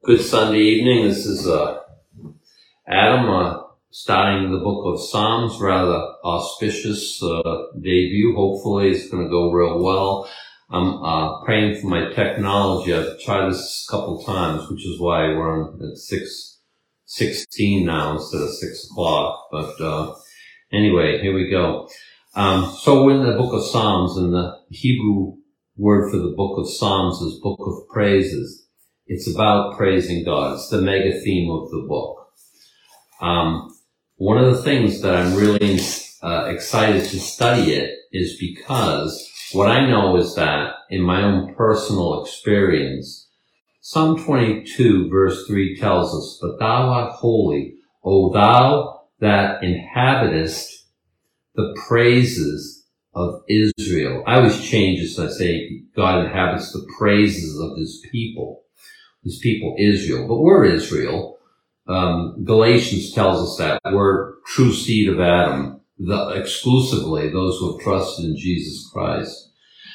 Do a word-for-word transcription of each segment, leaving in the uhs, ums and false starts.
Good Sunday evening. This is uh, Adam uh, starting the book of Psalms, rather auspicious uh, debut. Hopefully it's going to go real well. I'm uh, praying for my technology. I've tried this a couple times, which is why we're on at six sixteen now instead of six o'clock. But uh, anyway, here we go. Um, so we're in the book of Psalms, and the Hebrew word for the book of Psalms is book of praises. It's about praising God. It's the mega theme of the book. Um, one of the things that I'm really uh, excited to study it is because what I know is that in my own personal experience, Psalm twenty-two verse three tells us, "But thou art holy, O thou that inhabitest the praises of Israel." I always change this and I say God inhabits the praises of his people. His people, Israel. But we're Israel. Um, Galatians tells us that we're true seed of Adam, the, exclusively those who have trusted in Jesus Christ.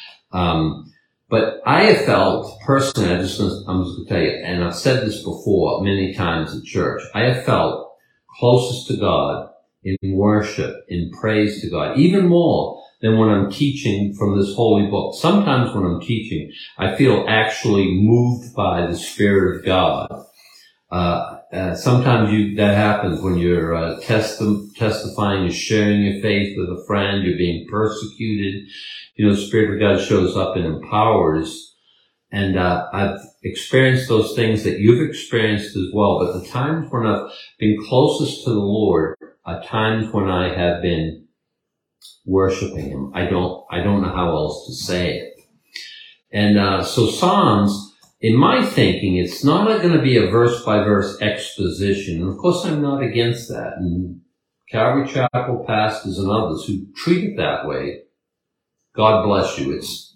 Um, but I have felt personally, I just, I'm just going to tell you, and I've said this before many times at church, I have felt closest to God in worship, in praise to God, even more than when I'm teaching from this holy book. Sometimes when I'm teaching, I feel actually moved by the Spirit of God. Uh, uh sometimes you, that happens when you're uh, testi- testifying, you're sharing your faith with a friend, you're being persecuted. You know, the Spirit of God shows up and empowers. And uh I've experienced those things that you've experienced as well. But the times when I've been closest to the Lord are times when I have been worshiping him. I don't, I don't know how else to say it. And, uh, so Psalms, in my thinking, it's not going to be a verse by verse exposition. And of course, I'm not against that. And Calvary Chapel pastors and others who treat it that way, God bless you. It's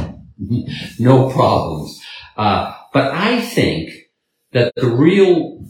no problems. Uh, but I think that the real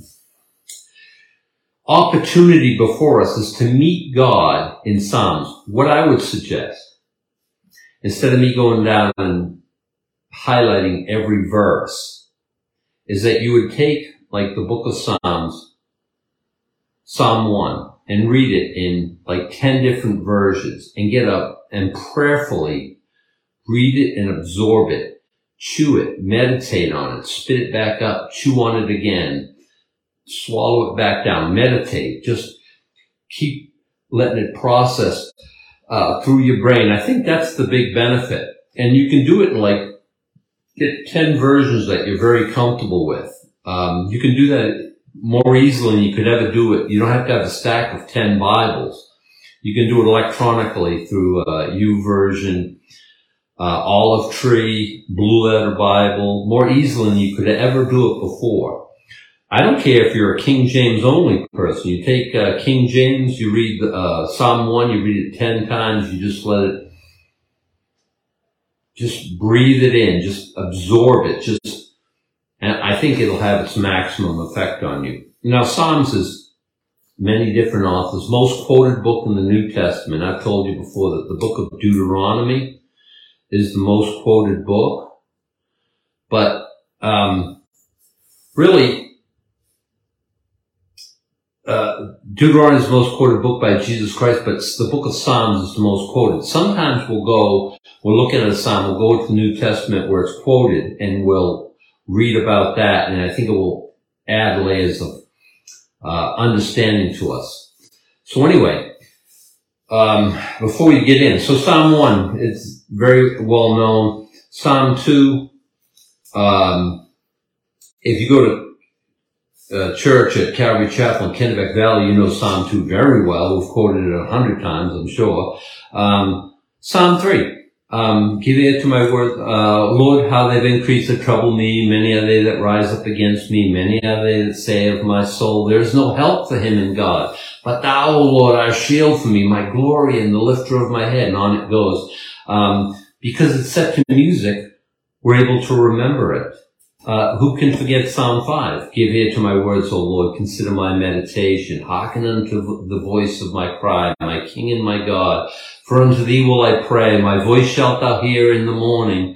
opportunity before us is to meet God in Psalms. What I would suggest, instead of me going down and highlighting every verse, is that you would take, like the book of Psalms, Psalm one, and read it in like ten different versions, and get up and prayerfully read it and absorb it, chew it, meditate on it, spit it back up, chew on it again, swallow it back down, meditate, just keep letting it process uh through your brain. I think that's the big benefit. And you can do it in like get ten versions that you're very comfortable with. Um you can do that more easily than you could ever do it. You don't have to have a stack of ten Bibles. You can do it electronically through uh YouVersion, uh Olive Tree, Blue Letter Bible, more easily than you could ever do it before. I don't care if you're a King James only person. You take uh, King James, you read uh, Psalm one, you read it ten times, you just let it, just breathe it in, just absorb it, just, and I think it'll have its maximum effect on you. Now, Psalms is many different authors. Most quoted book in the New Testament, I've told you before that the book of Deuteronomy is the most quoted book. But um really, Uh, Deuteronomy is the most quoted book by Jesus Christ, but the book of Psalms is the most quoted. Sometimes we'll go, we'll look at a psalm, we'll go to the New Testament where it's quoted, and we'll read about that, and I think it will add layers of uh, understanding to us. So anyway, um, before we get in, so Psalm one, it's very well known. Psalm two, um, if you go to Uh, church at Calvary Chapel in Kennebec Valley, you know Psalm two very well. We've quoted it a hundred times, I'm sure. Um, Psalm three, um, give ear to my word, uh, Lord, how they've increased that trouble me. Many are they that rise up against me. Many are they that say of my soul, there is no help for him in God. But thou, O Lord, art a shield for me, my glory and the lifter of my head. And on it goes. Um, because it's set to music, we're able to remember it. Uh, who can forget Psalm five? Give ear to my words, O Lord. Consider my meditation. Hearken unto the voice of my cry, my King and my God. For unto thee will I pray. My voice shalt thou hear in the morning.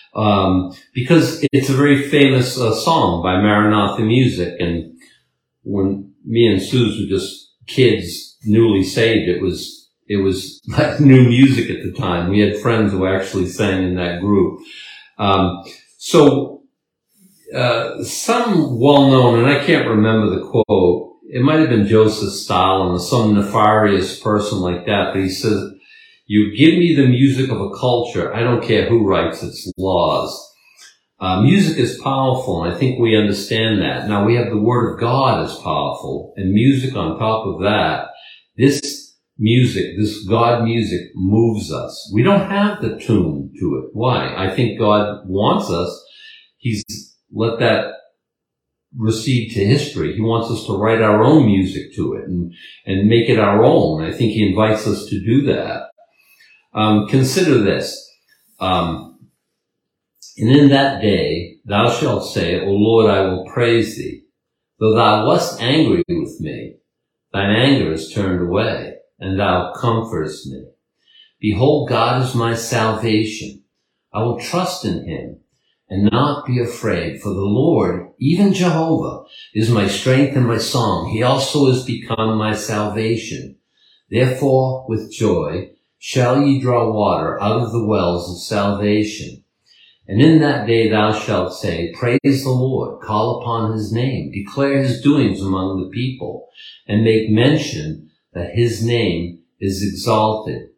Um, because it's a very famous uh, song by Maranatha Music. And when me and Suze were just kids, newly saved, it was, it was like new music at the time. We had friends who actually sang in that group. Um, so, uh, some well-known, and I can't remember the quote, it might have been Joseph Stalin or some nefarious person like that, but he says, "You give me the music of a culture, I don't care who writes its laws." Uh, music is powerful, and I think we understand that. Now, we have the Word of God as powerful, and music on top of that. This music, this God music, moves us. We don't have the tune to it. Why? I think God wants us. He's let that recede to history. He wants us to write our own music to it and, and make it our own. I think he invites us to do that. Um, consider this. Um, and in that day, thou shalt say, O Lord, I will praise thee. Though thou wast angry with me, thine anger is turned away, and thou comfortest me. Behold, God is my salvation. I will trust in him and not be afraid, for the Lord, even Jehovah, is my strength and my song. He also is become my salvation. Therefore, with joy, shall ye draw water out of the wells of salvation. And in that day thou shalt say, Praise the Lord, call upon his name, declare his doings among the people, and make mention that his name is exalted.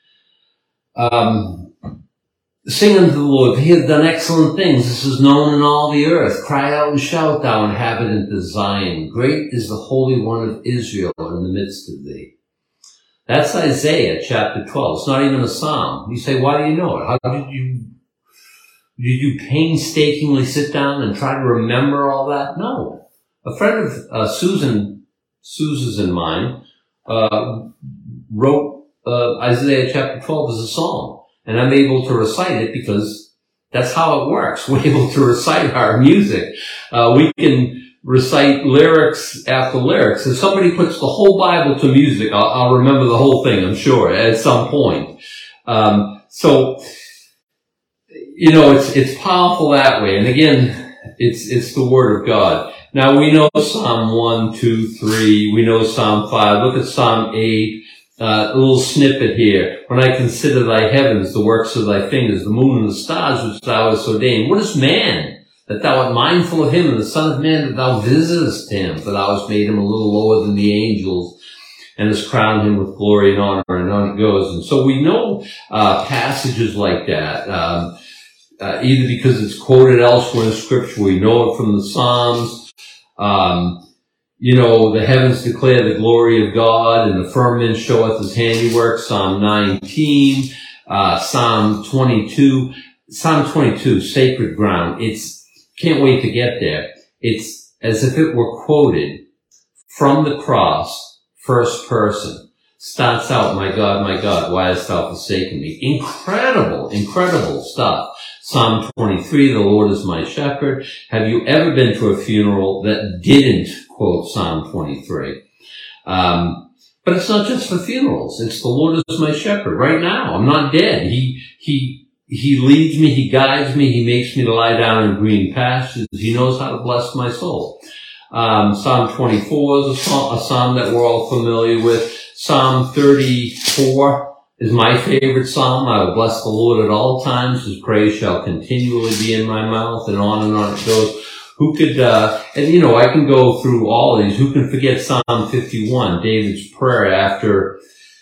Um, Sing unto the Lord, he hath done excellent things. This is known in all the earth. Cry out and shout, thou inhabitant of Zion. Great is the Holy One of Israel in the midst of thee. That's Isaiah chapter twelve. It's not even a psalm. You say, why do you know it? How did you, did you painstakingly sit down and try to remember all that? No. A friend of uh, Susan, Susan's and mine, uh, wrote uh, Isaiah chapter twelve as a psalm. And I'm able to recite it because that's how it works. We're able to recite our music. Uh, we can recite lyrics after lyrics. If somebody puts the whole Bible to music, I'll, I'll remember the whole thing, I'm sure, at some point. Um, so, you know, it's, it's powerful that way. And again, it's, it's the Word of God. Now we know Psalm one, two, three. We know Psalm five. Look at Psalm eight. Uh, a little snippet here. When I consider thy heavens, the works of thy fingers, the moon and the stars which thou hast ordained. What is man, that thou art mindful of him, and the son of man, that thou visitest him? For thou hast made him a little lower than the angels, and hast crowned him with glory and honor, and on it goes. And so we know uh passages like that, um, uh, either because it's quoted elsewhere in Scripture, we know it from the Psalms. Um, You know, the heavens declare the glory of God, and the firmament showeth his handiwork, Psalm nineteen, uh, Psalm twenty-two. Psalm twenty-two, sacred ground. It's, can't wait to get there. It's as if it were quoted from the cross, first person. Starts out, my God, my God, why hast thou forsaken me? Incredible, incredible stuff. Psalm twenty-three, the Lord is my shepherd. Have you ever been to a funeral that didn't quote Psalm twenty-three? Um, but it's not just for funerals. It's the Lord is my shepherd. Right now, I'm not dead. He, he, he leads me. He guides me. He makes me to lie down in green pastures. He knows how to bless my soul. Um, Psalm twenty-four is a psalm, a psalm that we're all familiar with. Psalm thirty-four is my favorite psalm. I will bless the Lord at all times. His praise shall continually be in my mouth, and on and on it goes. Who could, uh, and you know, I can go through all of these. Who can forget Psalm fifty-one, David's prayer after,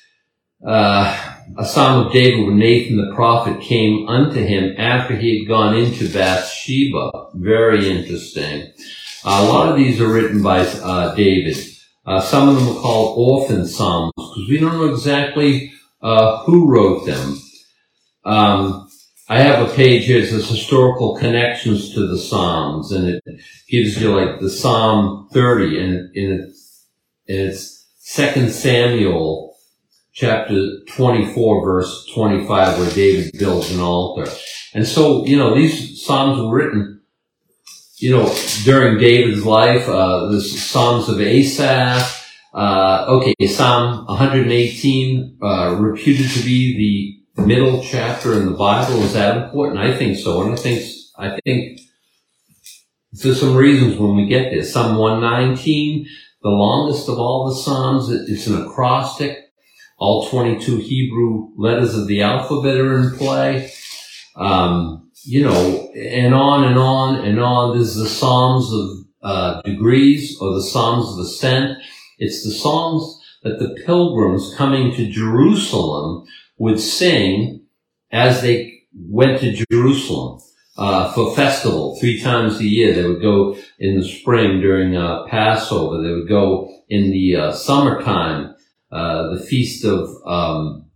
uh, a psalm of David when Nathan the prophet came unto him after he had gone into Bathsheba. Very interesting. Uh, a lot of these are written by, uh, David. Uh, some of them are called orphan psalms because we don't know exactly, uh, who wrote them. Um, I have a page here that says historical connections to the Psalms, and it gives you like the Psalm thirty, and in it's Second Samuel chapter twenty-four, verse twenty-five, where David builds an altar. And so, you know, these Psalms were written, you know, during David's life. Uh, the Psalms of Asaph. Uh, okay, Psalm one hundred eighteen, uh, reputed to be the middle chapter in the Bible. Is that important? I think so. And I think, I think there's some reasons when we get there. Psalm one nineteen, the longest of all the Psalms, it's an acrostic. All twenty-two Hebrew letters of the alphabet are in play. Um, you know, and on and on and on. This is the Psalms of uh, degrees, or the Psalms of ascent. It's the Psalms that the pilgrims coming to Jerusalem would sing as they went to Jerusalem uh, for festival three times a year. They would go in the spring during uh, Passover. They would go in the uh, summertime, uh, the feast of um,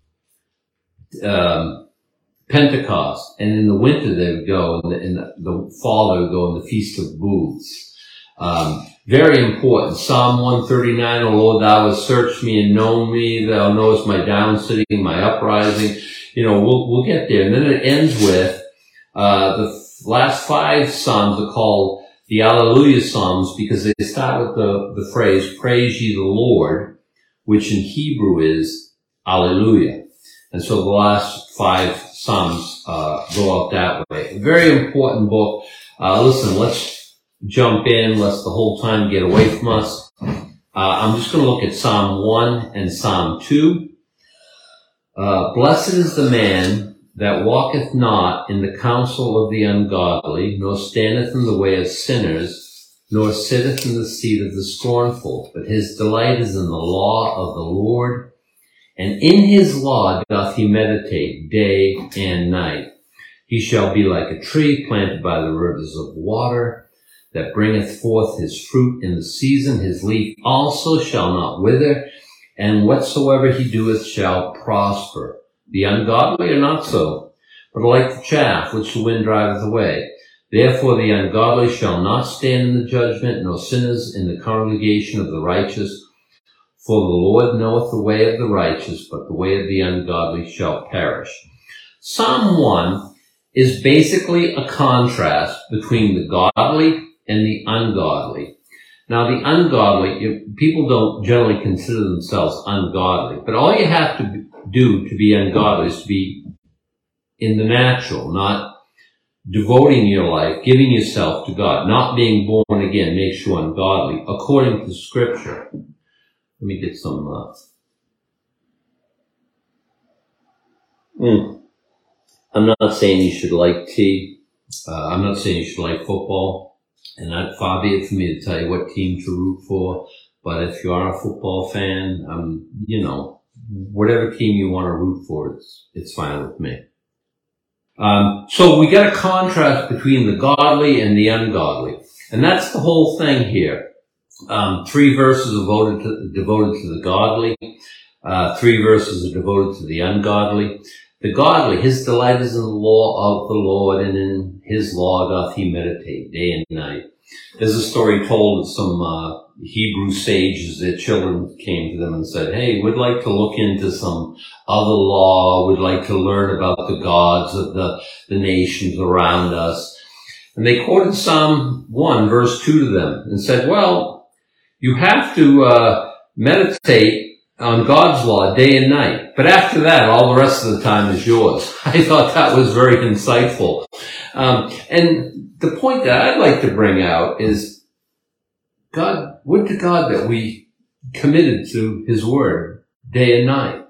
um, Pentecost, and in the winter they would go, in the, in the, the fall they would go in the Feast of Booths. Um, very important. Psalm one thirty-nine, O Lord, thou hast searched me and known me. Thou knowest my down sitting, my uprising. You know, we'll, we'll get there. And then it ends with, uh, the last five Psalms are called the Alleluia Psalms because they start with the, the phrase, praise ye the Lord, which in Hebrew is Alleluia. And so the last five Psalms, uh, go out that way. A very important book. Uh, listen, let's jump in, lest the whole time get away from us. Uh, I'm just going to look at Psalm one and Psalm two. Uh, Blessed is the man that walketh not in the counsel of the ungodly, nor standeth in the way of sinners, nor sitteth in the seat of the scornful. But his delight is in the law of the Lord, and in his law doth he meditate day and night. He shall be like a tree planted by the rivers of water, that bringeth forth his fruit in the season. His leaf also shall not wither, and whatsoever he doeth shall prosper. The ungodly are not so, but are like the chaff which the wind driveth away. Therefore the ungodly shall not stand in the judgment, nor sinners in the congregation of the righteous. For the Lord knoweth the way of the righteous, but the way of the ungodly shall perish. Psalm one is basically a contrast between the godly and the ungodly. Now, the ungodly, people don't generally consider themselves ungodly, but all you have to do to be ungodly is to be in the natural, not devoting your life, giving yourself to God. Not being born again makes you ungodly, according to Scripture. Let me get some, uh, mm. I'm not saying you should like tea. Uh, I'm not saying you should like football. And that far be it for me to tell you what team to root for. But if you are a football fan, um, you know, whatever team you want to root for, it's, it's fine with me. Um, so we got a contrast between the godly and the ungodly. And that's the whole thing here. Um, three verses are devoted to, devoted to the godly. Uh, three verses are devoted to the ungodly. The godly, his delight is in the law of the Lord, and in his law doth he meditate day and night. There's a story told of some uh, Hebrew sages. Their children came to them and said, hey, we'd like to look into some other law. We'd like to learn about the gods of the, the nations around us. And they quoted Psalm one, verse two to them and said, well, you have to uh, meditate on God's law day and night. But after that, all the rest of the time is yours. I thought that was very insightful. Um, and the point that I'd like to bring out is, God, would to God that we committed to his word day and night.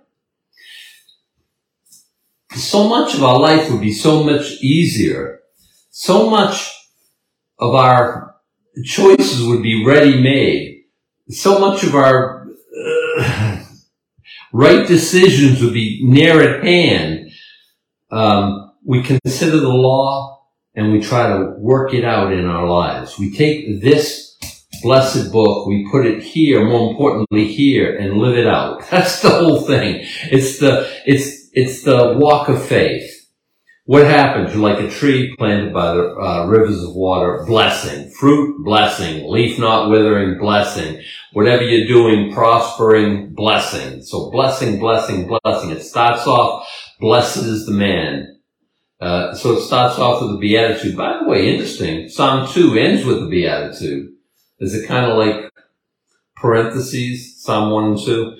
So much of our life would be so much easier. So much of our choices would be ready-made. So much of our uh, right decisions would be near at hand. Um, we consider the law and we try to work it out in our lives. We take this blessed book, we put it here, more importantly here, and live it out. That's the whole thing. It's the, it's, it's the walk of faith. What happens? You're like a tree planted by the uh, rivers of water, blessing. Fruit, blessing. Leaf not withering, blessing. Whatever you're doing, prospering, blessing. So blessing, blessing, blessing. It starts off, blessed is the man. Uh, so it starts off with a beatitude. By the way, interesting. Psalm two ends with a beatitude. Is it kind of like parentheses, Psalm one and two?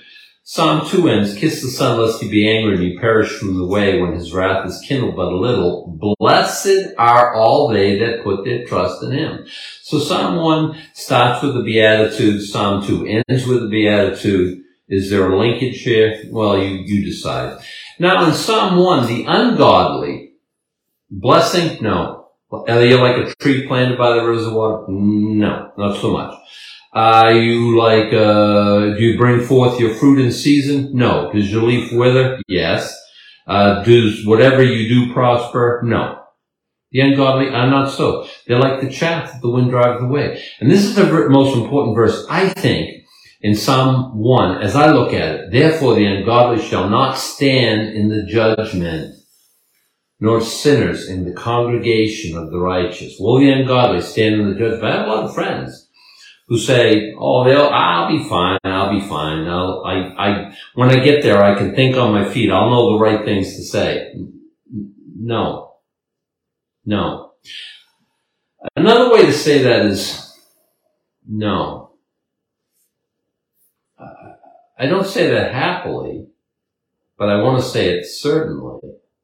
Psalm two ends, kiss the Son lest he be angry and you perish from the way when his wrath is kindled but a little. Blessed are all they that put their trust in him. So Psalm one starts with the Beatitude. Psalm two ends with the Beatitude. Is there a linkage here? Well, you, you decide. Now in Psalm one, the ungodly, blessing? No. Are you like a tree planted by the rivers of water? No, not so much. Are you like, uh, do you bring forth your fruit in season? No. Does your leaf wither? Yes. Uh, does whatever you do prosper? No. The ungodly are not so. They're like the chaff that the wind drives away. And this is the most important verse, I think, in Psalm one, as I look at it. Therefore the ungodly shall not stand in the judgment, nor sinners in the congregation of the righteous. Will the ungodly stand in the judgment? I have a lot of friends who say, oh, they'll, I'll be fine, I'll be fine. I'll, I, I, when I get there, I can think on my feet. I'll know the right things to say. No. No. Another way to say that is, no. I don't say that happily, but I want to say it certainly.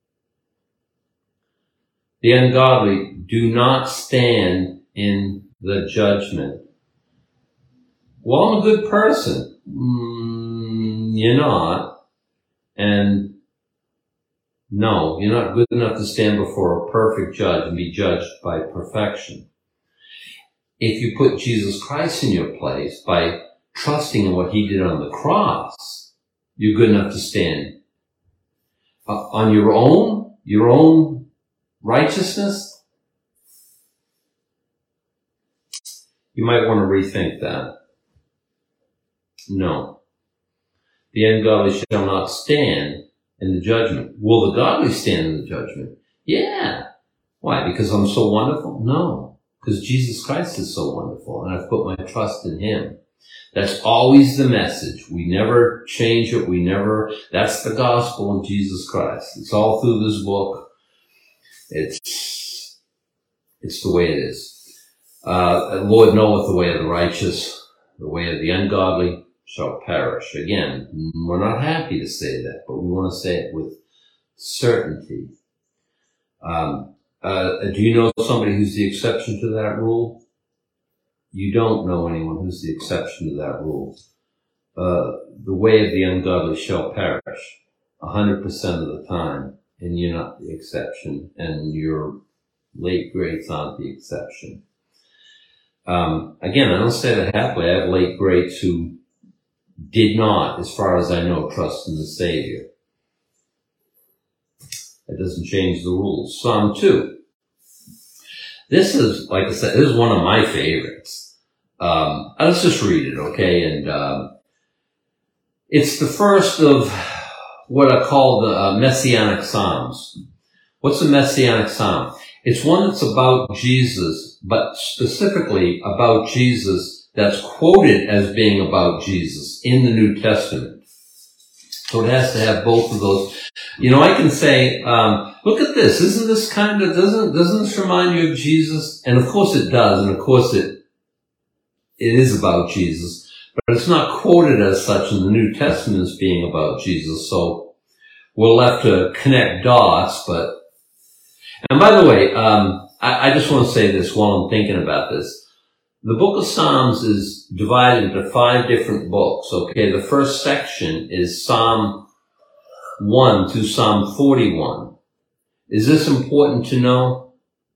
The ungodly do not stand in the judgment. Well, I'm a good person. Mm, you're not. And no, you're not good enough to stand before a perfect judge and be judged by perfection. If you put Jesus Christ in your place by trusting in what he did on the cross, you're good enough to stand. Uh, on your own, your own righteousness, you might want to rethink that. No. The ungodly shall not stand in the judgment. Will the godly stand in the judgment? Yeah. Why? Because I'm so wonderful? No. Because Jesus Christ is so wonderful, and I've put my trust in him. That's always the message. We never change it. We never, that's the gospel of Jesus Christ. It's all through this book. It's, it's the way it is. Uh, Lord knoweth the way of the righteous, the way of the ungodly shall perish. Again, we're not happy to say that, but we want to say it with certainty. Um, uh, do you know somebody who's the exception to that rule? You don't know anyone who's the exception to that rule. Uh, the way of the ungodly shall perish a hundred percent of the time, and you're not the exception, and your late greats aren't the exception. Um, again, I don't say that happily. I have late greats who did not, as far as I know, trust in the Savior. That doesn't change the rules. Psalm two. This is, like I said, this is one of my favorites. Um, let's just read it, okay? And um, it's the first of what I call the uh, Messianic Psalms. What's a Messianic Psalm? It's one that's about Jesus, but specifically about Jesus that's quoted as being about Jesus in the New Testament. So it has to have both of those. You know, I can say, um, look at this. Isn't this kind of, doesn't, doesn't this remind you of Jesus? And of course it does. And of course it, it is about Jesus, but it's not quoted as such in the New Testament as being about Jesus. So we're left to connect dots, but, and by the way, um, I, I just want to say this while I'm thinking about this. The book of Psalms is divided into five different books, okay? The first section is Psalm one to Psalm forty-one. Is this important to know?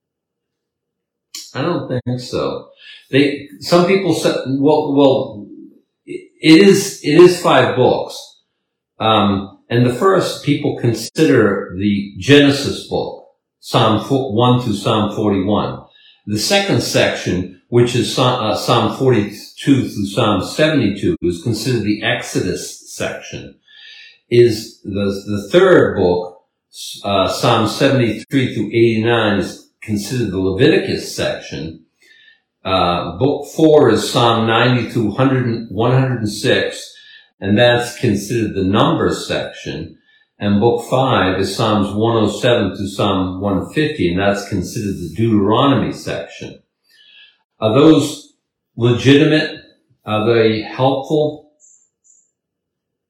I don't think so. They, some people said, well, well, it is, it is five books. Um, and the first people consider the Genesis book, Psalm one to Psalm forty-one. The second section, which is uh, Psalm forty-two through Psalm seventy-two, is considered the Exodus section. Is the, the third book, uh, Psalm seventy-three through eighty-nine, is considered the Leviticus section. Uh, book four is Psalm ninety through one hundred six, and that's considered the Numbers section. And book five is Psalms one oh seven through Psalm one fifty, and that's considered the Deuteronomy section. Are those legitimate? Are they helpful?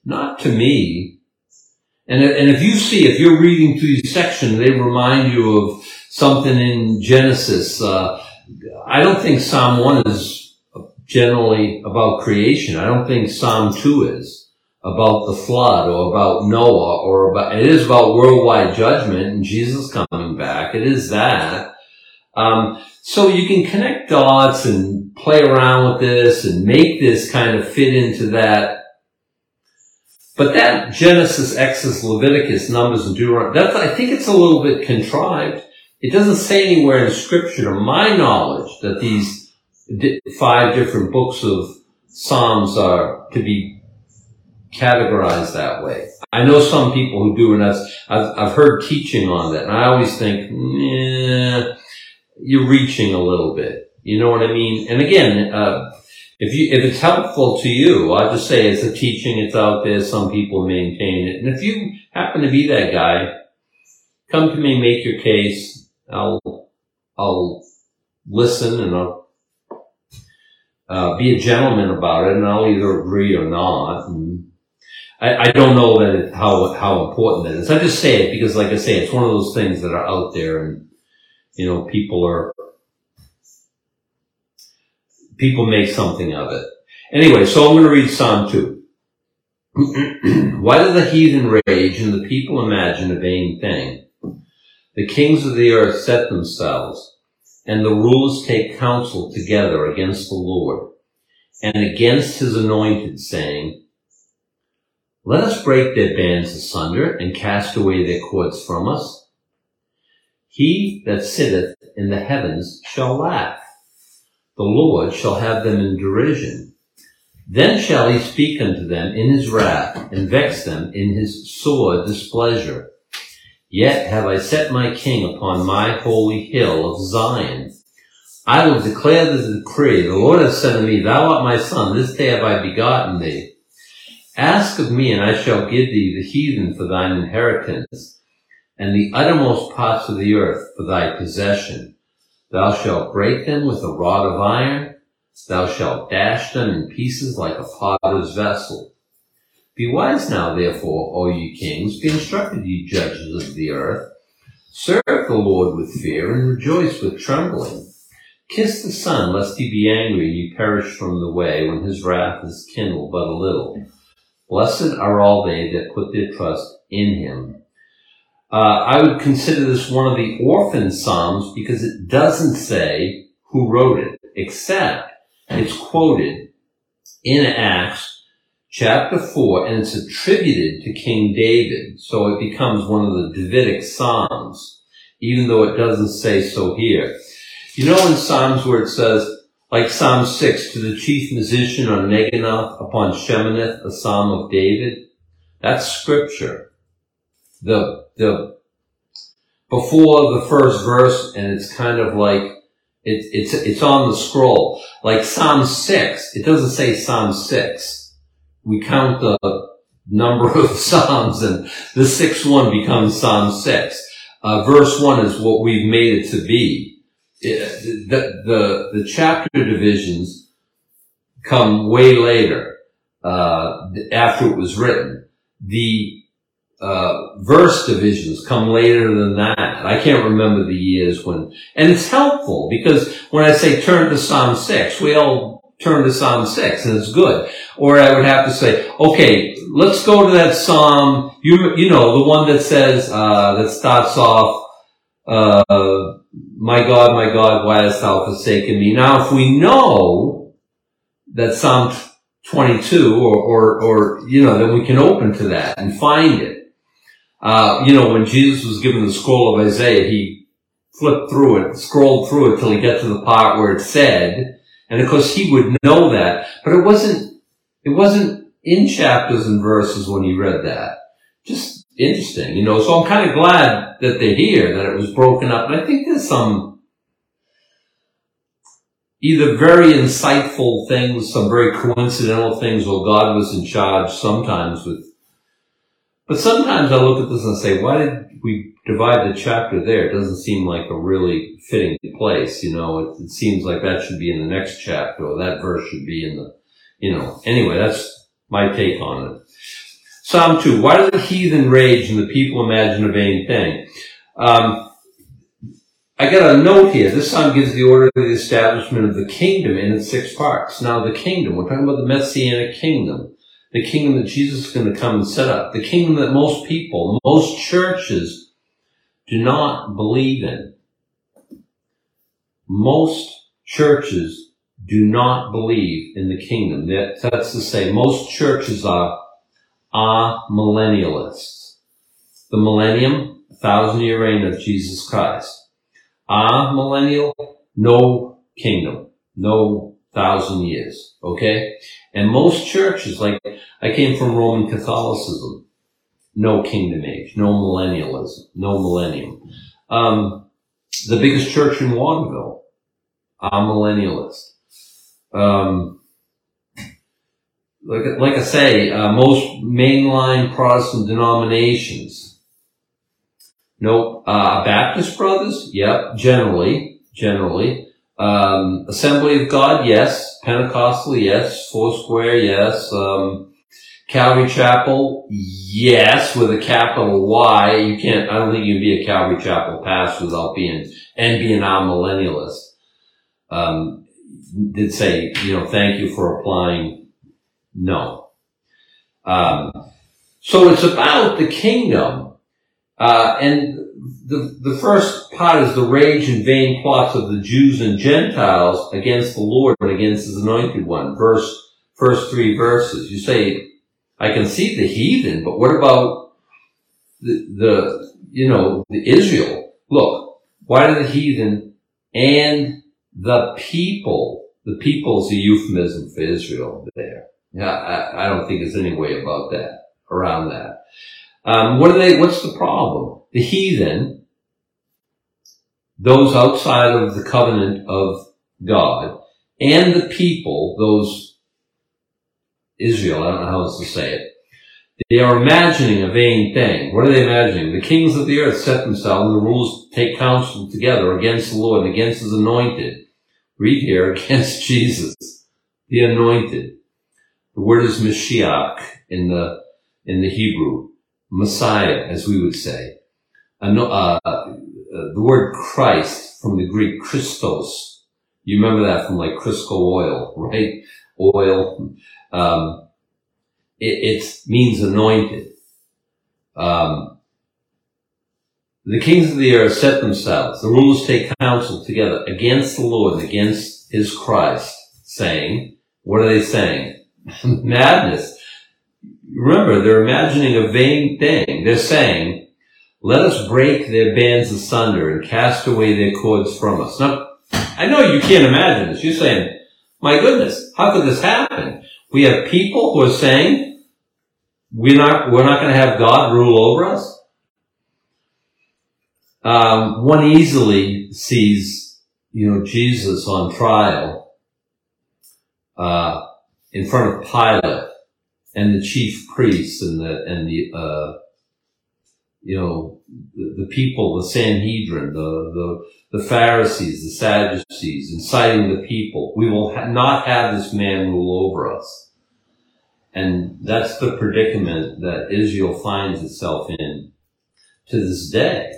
not to me. And, and if you see, if you're reading through these sections, they remind you of something in Genesis. Uh, I don't think Psalm one is generally about creation. I don't think Psalm two is about the flood or about Noah or about, it is about worldwide judgment and Jesus coming back. It is that. Um, so you can connect dots and play around with this and make this kind of fit into that. But that Genesis, Exodus, Leviticus, Numbers, and Deuteronomy, that's, I think it's a little bit contrived. It doesn't say anywhere in Scripture, to my knowledge, that these five different books of Psalms are to be categorized that way. I know some people who do, and I've, I've, I've heard teaching on that, and I always think, nah, you're reaching a little bit. You know what I mean? And again, uh, if you, if it's helpful to you, I'll just say it's a teaching, it's out there, some people maintain it. And if you happen to be that guy, come to me, make your case. I'll, I'll listen and I'll, uh, be a gentleman about it, and I'll either agree or not. And I, I don't know that it, how, how important that is. I just say it because, like I say, it's one of those things that are out there, and, you know, people are, people make something of it. Anyway, so I'm going to read Psalm two. Why do the heathen rage and the people imagine a vain thing? The kings of the earth set themselves, and the rulers take counsel together against the Lord and against his anointed, saying, let us break their bands asunder and cast away their cords from us. He that sitteth in the heavens shall laugh. The Lord shall have them in derision. Then shall he speak unto them in his wrath, and vex them in his sore displeasure. Yet have I set my king upon my holy hill of Zion. I will declare the decree. The Lord hath said unto me, thou art my son, this day have I begotten thee. Ask of me, and I shall give thee the heathen for thine inheritance, and the uttermost parts of the earth for thy possession. Thou shalt break them with a rod of iron. Thou shalt dash them in pieces like a potter's vessel. Be wise now, therefore, O ye kings. Be instructed, ye judges of the earth. Serve the Lord with fear, and rejoice with trembling. Kiss the Son, lest he be angry, and ye perish from the way, when his wrath is kindled but a little. Blessed are all they that put their trust in him. Uh, I would consider this one of the orphan psalms because it doesn't say who wrote it, except it's quoted in Acts chapter four, and it's attributed to King David. So it becomes one of the Davidic psalms, even though it doesn't say so here. You know in Psalms where it says, like Psalm six, to the chief musician on Neginoth upon Sheminith, a psalm of David? That's scripture. The, the, before the first verse, and it's kind of like, it, it's, it's on the scroll. Like Psalm six, it doesn't say Psalm six. We count the number of psalms, and the sixth one becomes Psalm six. Uh, verse one is what we've made it to be. It, the, the, the chapter divisions come way later, uh, after it was written. The Uh, verse divisions come later than that. I can't remember the years when, and it's helpful because when I say turn to Psalm six, we all turn to Psalm six and it's good. Or I would have to say, okay, let's go to that Psalm, you, you know, the one that says, uh, that starts off, uh, my God, my God, why hast thou forsaken me? Now, if we know that Psalm twenty-two or, or, or, you know, then we can open to that and find it. Uh, you know, when Jesus was given the scroll of Isaiah, he flipped through it, scrolled through it till he got to the part where it said, and of course he would know that, but it wasn't, it wasn't in chapters and verses when he read that. Just interesting, you know, so I'm kind of glad that they're here, that it was broken up, and I think there's some either very insightful things, some very coincidental things, or God was in charge sometimes with. But sometimes I look at this and say, why did we divide the chapter there? It doesn't seem like a really fitting place, you know. It, it seems like that should be in the next chapter, or that verse should be in the, you know. Anyway, that's my take on it. Psalm two. Why do the heathen rage and the people imagine a vain thing? Um, I got a note here. This psalm gives the order of the establishment of the kingdom in its six parts. Now, the kingdom, we're talking about the Messianic kingdom, the kingdom that Jesus is going to come and set up, the kingdom that most people, most churches do not believe in. Most churches do not believe in the kingdom. That, that's to say, most churches are, are millennialists. The millennium, a thousand-year reign of Jesus Christ. Ah, millennial, no kingdom, no thousand years, okay? And most churches, like, I came from Roman Catholicism, no kingdom age, no millennialism, no millennium. Um, the biggest church in Waterville, I'm millennialist. Um, like, like I say, uh, most mainline Protestant denominations, nope. Uh, Baptist Brothers? Yep. Generally. Generally. Um, Assembly of God? Yes. Pentecostal? Yes. Foursquare? Yes. Um, Calvary Chapel? Yes. With a capital Y. You can't, I don't think you can be a Calvary Chapel pastor without being, and being a millennialist. Um, did say, you know, thank you for applying. No. Um, so it's about the kingdom. Uh, and the, the first part is the rage and vain plots of the Jews and Gentiles against the Lord and against his anointed one. Verse, first three verses. You say, I can see the heathen, but what about the, the, you know, the Israel? Look, why do the heathen and the people, the people's a euphemism for Israel there. Yeah, I, I don't think there's any way about that, around that. Um, what are they, what's the problem? The heathen, those outside of the covenant of God, and the people, those Israel, I don't know how else to say it, they are imagining a vain thing. What are they imagining? The kings of the earth set themselves, and the rulers take counsel together against the Lord and against his anointed. Read here, against Jesus, the anointed. The word is Mashiach in the, in the Hebrew. Messiah, as we would say. Uh, uh, the word Christ from the Greek, Christos. You remember that from like Crisco oil, right? Oil. Um, it, it means anointed. Um, the kings of the earth set themselves. The rulers take counsel together against the Lord and against his Christ, saying, what are they saying? Madness. Remember, they're imagining a vain thing. They're saying, let us break their bands asunder and cast away their cords from us. Now, I know you can't imagine this. You're saying, my goodness, how could this happen? We have people who are saying, we're not, we're not going to have God rule over us. Um, one easily sees, you know, Jesus on trial, uh, in front of Pilate and the chief priests and the, and the, uh, you know, the, the people, the Sanhedrin, the, the, the Pharisees, the Sadducees, inciting the people. We will ha- not have this man rule over us. And that's the predicament that Israel finds itself in to this day.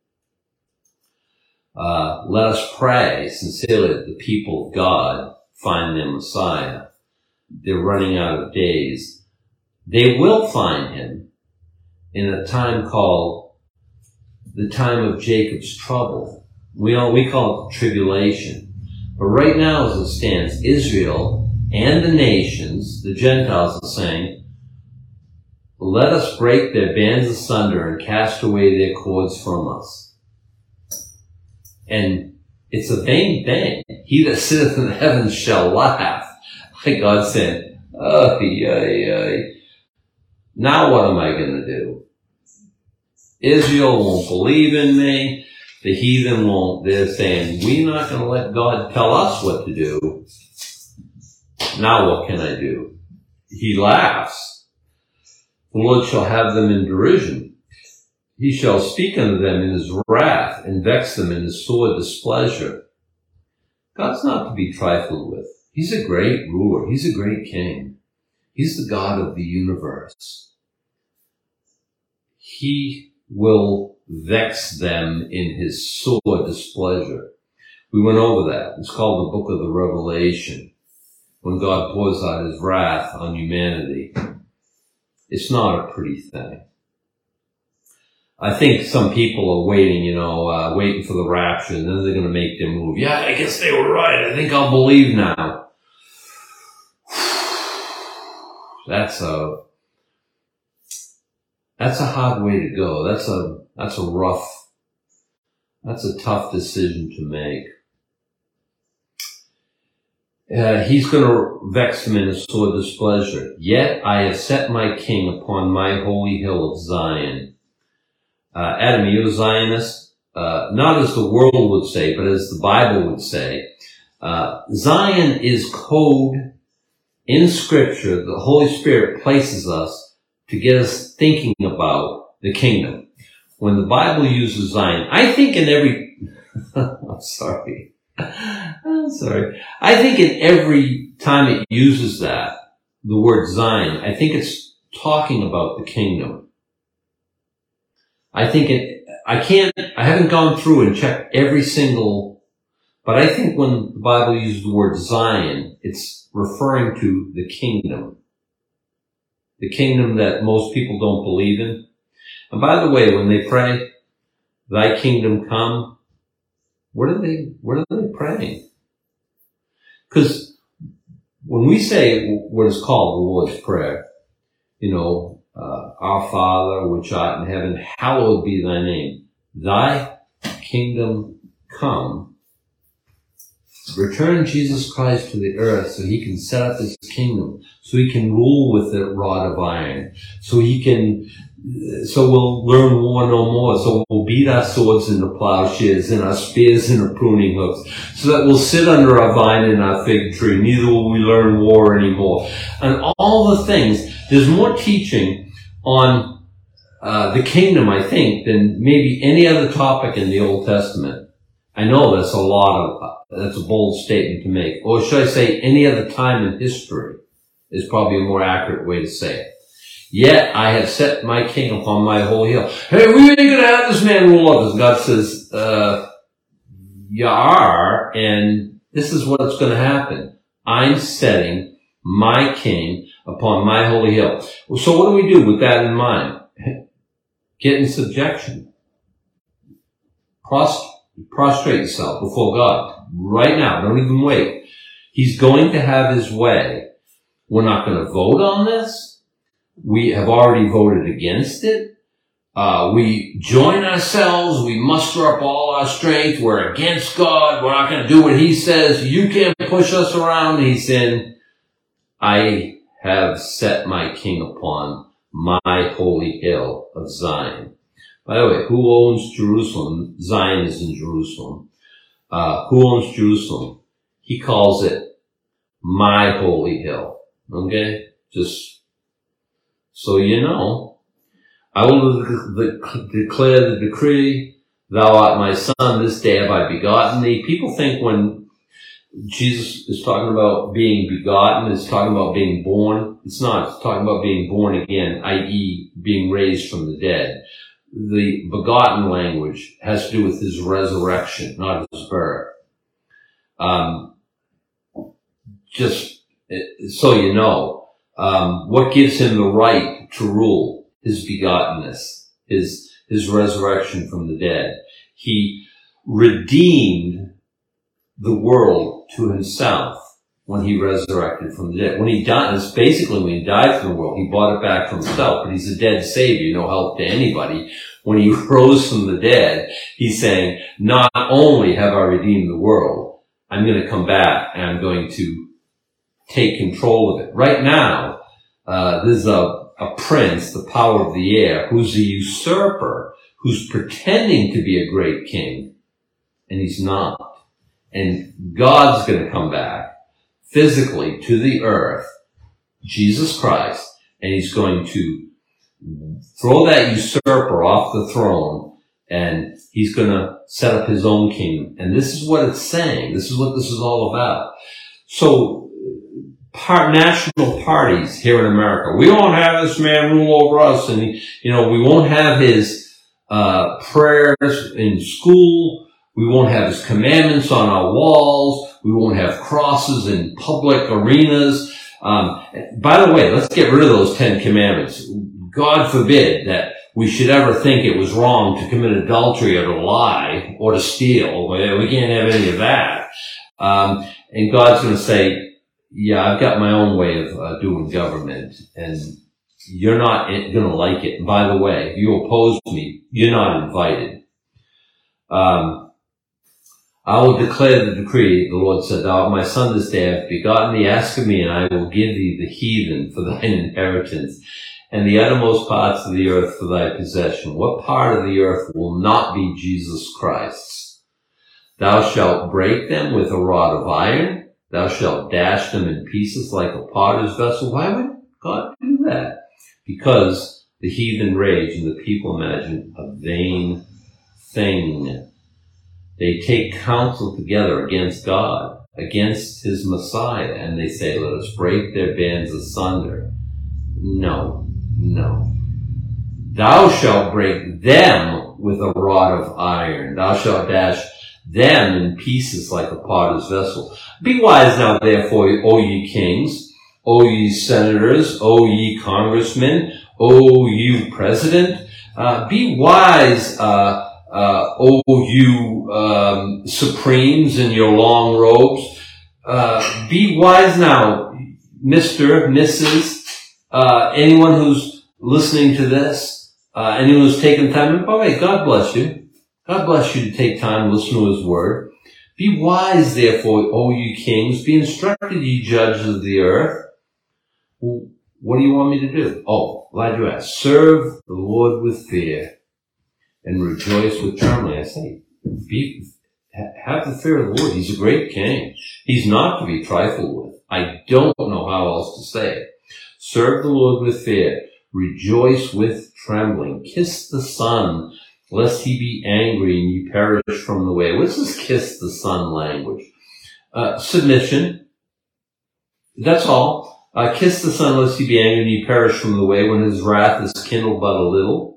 Uh, let us pray sincerely that the people of God find their Messiah. They're running out of days. They will find him in a time called the time of Jacob's trouble. We all, we call it tribulation. But right now, as it stands, Israel and the nations, the Gentiles, are saying, let us break their bands asunder and cast away their cords from us. And it's a vain thing. He that sitteth in the heavens shall laugh. Like God said, oh, yeah, yeah. Now what am I going to do? Israel won't believe in me. The heathen won't. They're saying, we're not going to let God tell us what to do. Now what can I do? He laughs. The Lord shall have them in derision. He shall speak unto them in his wrath and vex them in his sore displeasure. God's not to be trifled with. He's a great ruler. He's a great king. He's the God of the universe. he will vex them in his sore displeasure. We went over that. It's called the Book of the Revelation. When God pours out his wrath on humanity. It's not a pretty thing. I think some people are waiting, you know, uh, waiting for the rapture, and then they're going to make their move. Yeah, I guess they were right. I think I'll believe now. That's a, that's a hard way to go. That's a, that's a rough, that's a tough decision to make. Uh, he's going to vex them in a sore displeasure. Yet I have set my king upon my holy hill of Zion. Uh, Adam, you're a Zionist? Uh, not as the world would say, but as the Bible would say. Uh, Zion is code in Scripture. The Holy Spirit places us to get us thinking about the kingdom. When the Bible uses Zion, I think in every, I'm sorry. I'm sorry. I think in every time it uses that, the word Zion, I think it's talking about the kingdom. I think it, I can't, I haven't gone through and checked every single, but I think when the Bible uses the word Zion, it's referring to the kingdom. The kingdom that most people don't believe in. And by the way, when they pray, thy kingdom come, what are they, what are they praying? Because when we say what is called the Lord's Prayer, you know, uh, our Father, which art in heaven, hallowed be thy name. Thy kingdom come. Return Jesus Christ to the earth so he can set up his kingdom, so he can rule with a rod of iron, so he can, so we'll learn war no more, so we'll beat our swords into plowshares and our spears into pruning hooks, so that we'll sit under our vine and our fig tree, neither will we learn war anymore. And all the things, there's more teaching on uh, the kingdom, I think, than maybe any other topic in the Old Testament. I know that's a lot of, uh, that's a bold statement to make. Or should I say any other time in history is probably a more accurate way to say it. Yet I have set my king upon my holy hill. Hey, we ain't gonna have this man rule over us. God says, uh, you are, and this is what's gonna happen. I'm setting my king upon my holy hill. So what do we do with that in mind? Get in subjection. Prost- prostrate yourself before God. Right now. Don't even wait. He's going to have his way. We're not going to vote on this. We have already voted against it. Uh, we join ourselves. We muster up all our strength. We're against God. We're not going to do what he says. You can't push us around. He's saying, I have set my king upon my holy hill of Zion. By the way, who owns Jerusalem? Zion is in Jerusalem. Uh, who owns Jerusalem? He calls it my holy hill. Okay? Just so you know. I will de- de- declare the decree, thou art my son, this day have I begotten thee. People think when Jesus is talking about being begotten, it's talking about being born. It's not. It's talking about being born again, that is being raised from the dead. The begotten language has to do with his resurrection, not his birth. Um, just so you know, um, what gives him the right to rule? His begottenness, his, his resurrection from the dead. He redeemed the world to himself when he resurrected from the dead. When he died, it's basically when he died from the world, he bought it back from himself, but he's a dead savior, no help to anybody. When he rose from the dead, he's saying, not only have I redeemed the world, I'm going to come back and I'm going to take control of it. Right now, uh, there's a, a prince, the power of the air, who's a usurper, who's pretending to be a great king, and he's not. And God's going to come back physically to the earth, Jesus Christ, and he's going to throw that usurper off the throne, and he's going to set up his own kingdom. And this is what it's saying. This is what this is all about. So part, national parties here in America. We won't have this man rule over us, and, you know, we won't have his uh prayers in school. We won't have his commandments on our walls. We won't have crosses in public arenas. Um, by the way, let's get rid of those Ten Commandments. God forbid that we should ever think it was wrong to commit adultery or to lie or to steal. We can't have any of that. Um, and God's going to say, yeah, I've got my own way of uh, doing government, and you're not going to like it. And by the way, if you oppose me, you're not invited. Um, I will declare the decree, the Lord said, thou, my son, this day have begotten thee, ask of me, and I will give thee the heathen for thine inheritance, and the uttermost parts of the earth for thy possession. What part of the earth will not be Jesus Christ's? Thou shalt break them with a rod of iron. Thou shalt dash them in pieces like a potter's vessel. Why would God do that? Because the heathen rage and the people imagine a vain thing. They take counsel together against God, against his Messiah, and they say, let us break their bands asunder. No, no. Thou shalt break them with a rod of iron. Thou shalt dash them in pieces like a potter's vessel. Be wise now, therefore, O ye kings, O ye senators, O ye congressmen, O you president. Uh, be wise, uh, uh, O you um, supremes in your long robes. Uh, be wise now, Mister, Missus, uh, anyone who's listening to this, uh, anyone who's taken time. And by the way, God bless you. God bless you to take time to listen to his word. Be wise, therefore, O you kings. Be instructed, ye judges of the earth. Well, what do you want me to do? Oh, glad you asked. Serve the Lord with fear and rejoice with trembling. I say, be, have the fear of the Lord. He's a great king. He's not to be trifled with. I don't know how else to say it. Serve the Lord with fear. Rejoice with trembling. Kiss the Son, lest he be angry and ye perish from the way. What's this kiss the Son language? Uh, submission. That's all. Uh, kiss the Son, lest he be angry and ye perish from the way, when his wrath is kindled but a little.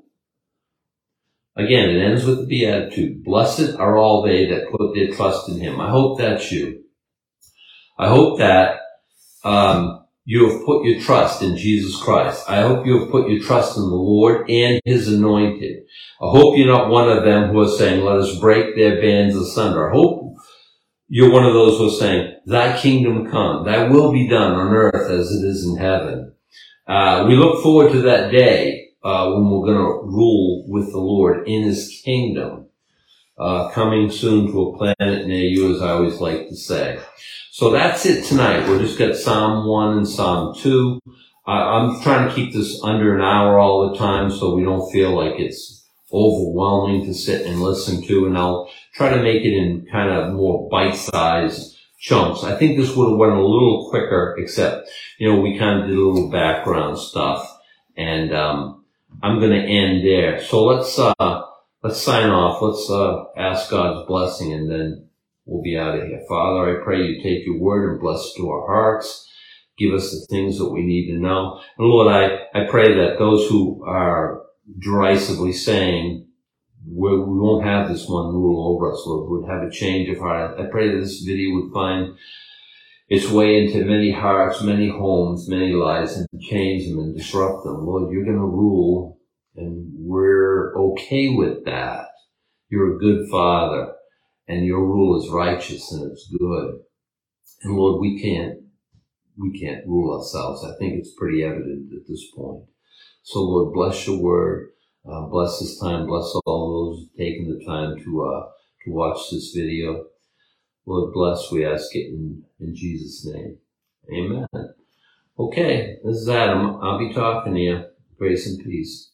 Again, it ends with the beatitude. Blessed are all they that put their trust in him. I hope that's you. I hope that um, you have put your trust in Jesus Christ. I hope you have put your trust in the Lord and his anointed. I hope you're not one of them who are saying, let us break their bands asunder. I hope you're one of those who are saying, thy kingdom come, thy will be done on earth as it is in heaven. Uh, we look forward to that day uh, when we're going to rule with the Lord in his kingdom. Uh, coming soon to a planet near you, as I always like to say. So that's it tonight. We've just got Psalm one and Psalm two. Uh, I'm trying to keep this under an hour all the time so we don't feel like it's overwhelming to sit and listen to, and I'll try to make it in kind of more bite-sized chunks. I think this would have went a little quicker, except, you know, we kind of did a little background stuff, and um I'm going to end there. So let's uh let's sign off. Let's uh ask God's blessing, and then we'll be out of here. Father, I pray you take your word and bless it to our hearts. Give us the things that we need to know. And Lord, I, I pray that those who are derisively saying we, we won't have this one rule over us, Lord, would have a change of heart. I pray that this video would find its way into many hearts, many homes, many lives, and change them and disrupt them. Lord, you're going to rule, and we're okay with that. You're a good Father, and your rule is righteous and it's good. And Lord, we can't, we can't rule ourselves. I think it's pretty evident at this point. So Lord, bless your word. Uh, bless this time. Bless all those taking the time to, uh, to watch this video. Lord, bless, we ask it in, in Jesus' name. Amen. Okay, this is Adam. I'll be talking to you. Grace and peace.